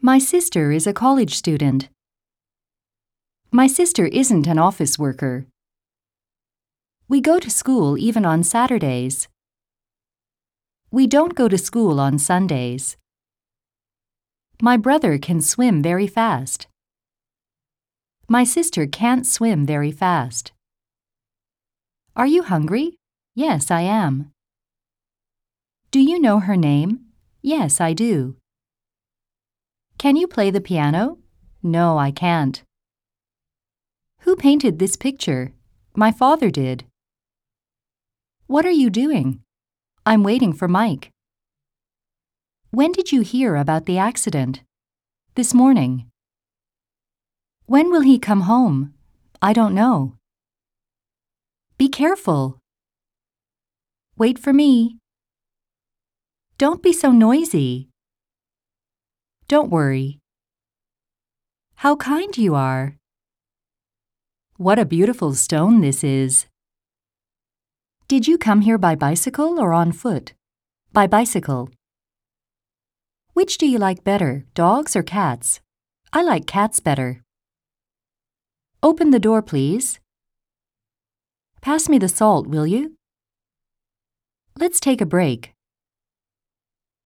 My sister is a college student. My sister isn't an office worker. We go to school even on Saturdays. We don't go to school on Sundays. My brother can swim very fast. My sister can't swim very fast. Are you hungry? Yes, I am. Do you know her name? Yes, I do. Can you play the piano? No, I can't. Who painted this picture? My father did. What are you doing? I'm waiting for Mike. When did you hear about the accident? This morning. When will he come home? I don't know. Be careful. Wait for me. Don't be so noisy. Don't worry. How kind you are. What a beautiful stone this is. Did you come here by bicycle or on foot? By bicycle. Which do you like better, dogs or cats? I like cats better. Open the door, please. Pass me the salt, will you? Let's take a break.